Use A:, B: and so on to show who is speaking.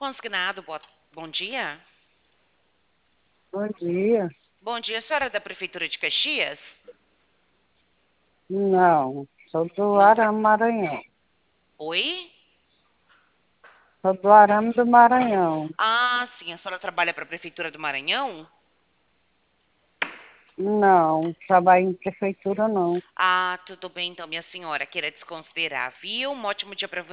A: Consignado, bom dia.
B: Bom dia.
A: Bom dia, senhora da Prefeitura de Caxias?
B: Não, sou do
A: Não tra...
B: Arame Maranhão.
A: Oi?
B: Sou do Arame do Maranhão.
A: Ah, sim, a senhora trabalha para a Prefeitura do Maranhão?
B: Não, trabalho em prefeitura não.
A: Ah, tudo bem então, minha senhora. Queira desconsiderar, viu? Um ótimo dia para